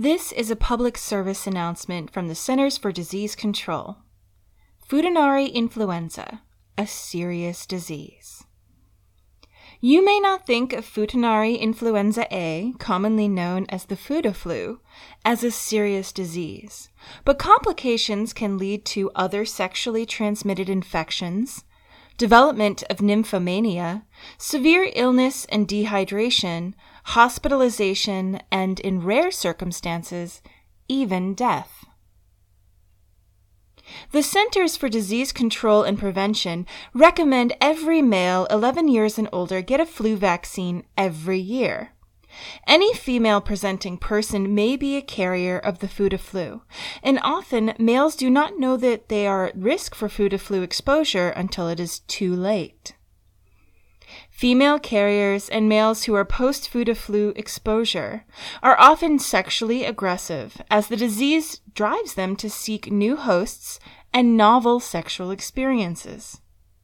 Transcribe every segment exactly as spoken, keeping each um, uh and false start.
This is a public service announcement from the Centers for Disease Control. Futanari influenza, a serious disease. You may not think of Futanari influenza A, commonly known as the Futa flu, as a serious disease, but complications can lead to other sexually transmitted infections, development of nymphomania, severe illness and dehydration, hospitalization, and in rare circumstances, even death. The Centers for Disease Control and Prevention recommend every male eleven years and older get a flu vaccine every year. Any female-presenting person may be a carrier of the Futa flu, and often males do not know that they are at risk for Futa flu exposure until it is too late. Female carriers and males who are post-Futa flu exposure are often sexually aggressive, as the disease drives them to seek new hosts and novel sexual experiences.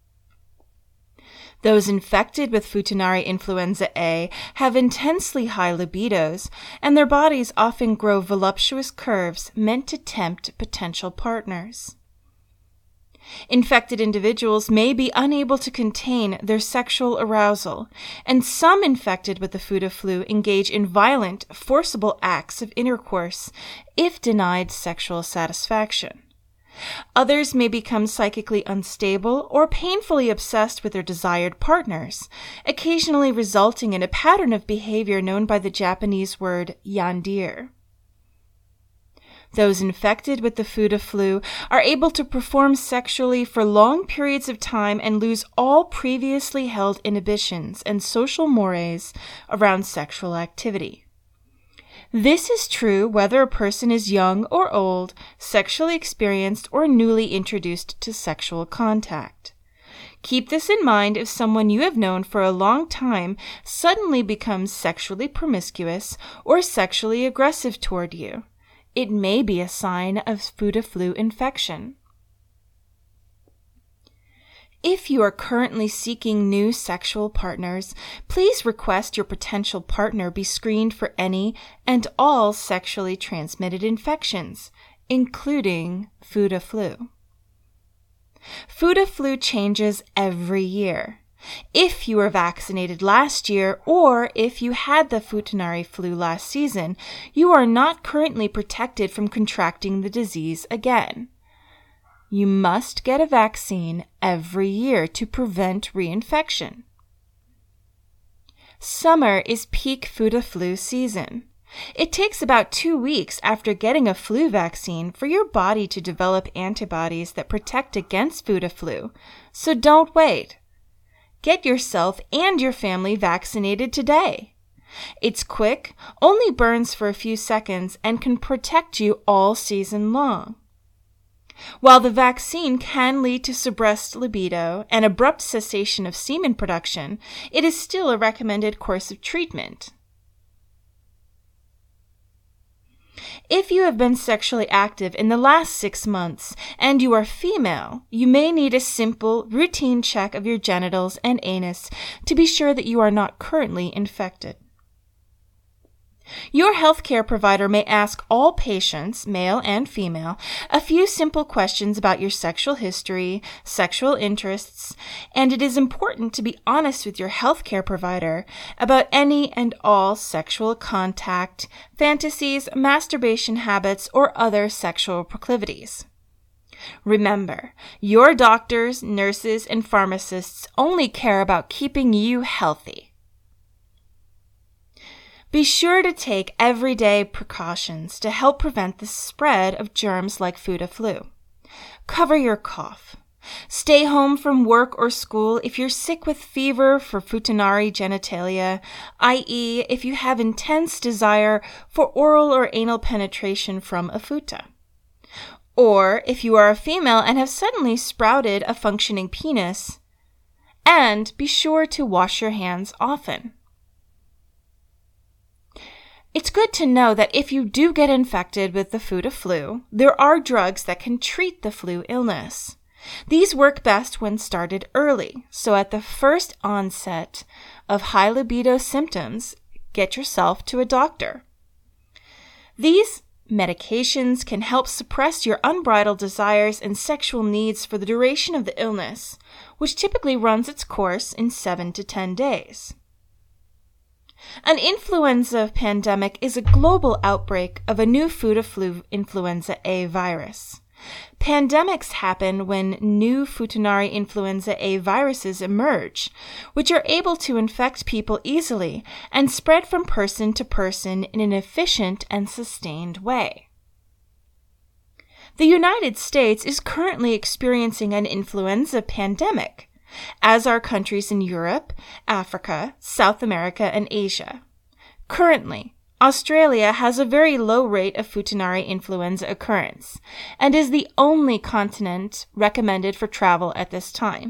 Those infected with Futanari influenza A have intensely high libidos, and their bodies often grow voluptuous curves meant to tempt potential partners. Infected individuals may be unable to contain their sexual arousal, and some infected with the Futa flu engage in violent, forcible acts of intercourse if denied sexual satisfaction. Others may become psychically unstable or painfully obsessed with their desired partners, occasionally resulting in a pattern of behavior known by the Japanese word yandere. Those infected with the Futa flu are able to perform sexually for long periods of time and lose all previously held inhibitions and social mores around sexual activity. This is true whether a person is young or old, sexually experienced, or newly introduced to sexual contact. Keep this in mind if someone you have known for a long time suddenly becomes sexually promiscuous or sexually aggressive toward you. It may be a sign of Futa flu infection. If you are currently seeking new sexual partners, please request your potential partner be screened for any and all sexually transmitted infections, including Futa flu. Futa flu changes every year. If you were vaccinated last year or if you had the Futanari flu last season, you are not currently protected from contracting the disease again. You must get a vaccine every year to prevent reinfection. Summer is peak Futa flu season. It takes about two weeks after getting a flu vaccine for your body to develop antibodies that protect against Futa flu, so don't wait. Get yourself and your family vaccinated today. It's quick, only burns for a few seconds, and can protect you all season long. While the vaccine can lead to suppressed libido and abrupt cessation of semen production, it is still a recommended course of treatment. If you have been sexually active in the last six months and you are female, you may need a simple, routine check of your genitals and anus to be sure that you are not currently infected. Your healthcare provider may ask all patients, male and female, a few simple questions about your sexual history, sexual interests, and it is important to be honest with your healthcare provider about any and all sexual contact, fantasies, masturbation habits, or other sexual proclivities. Remember, your doctors, nurses, and pharmacists only care about keeping you healthy. Be sure to take everyday precautions to help prevent the spread of germs like Futa flu. Cover your cough. Stay home from work or school if you're sick with fever for Futanari genitalia, that is if you have intense desire for oral or anal penetration from a Futa. Or if you are a female and have suddenly sprouted a functioning penis. And be sure to wash your hands often. It's good to know that if you do get infected with the Futa flu, there are drugs that can treat the flu illness. These work best when started early, so at the first onset of high libido symptoms, get yourself to a doctor. These medications can help suppress your unbridled desires and sexual needs for the duration of the illness, which typically runs its course in seven to ten days. An influenza pandemic is a global outbreak of a new Fudaflu influenza A virus. Pandemics happen when new Futanari influenza A viruses emerge, which are able to infect people easily and spread from person to person in an efficient and sustained way. The United States is currently experiencing an influenza pandemic, as are countries in Europe, Africa, South America, and Asia. Currently, Australia has a very low rate of Futanari influenza occurrence and is the only continent recommended for travel at this time.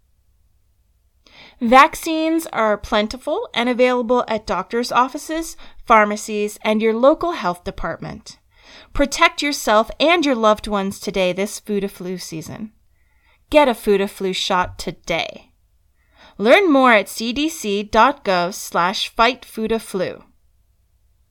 Vaccines are plentiful and available at doctors' offices, pharmacies, and your local health department. Protect yourself and your loved ones today this Fudaflu season. Get a Fudaflu shot today. Learn more at c d c dot gov slash fight Fudaflu.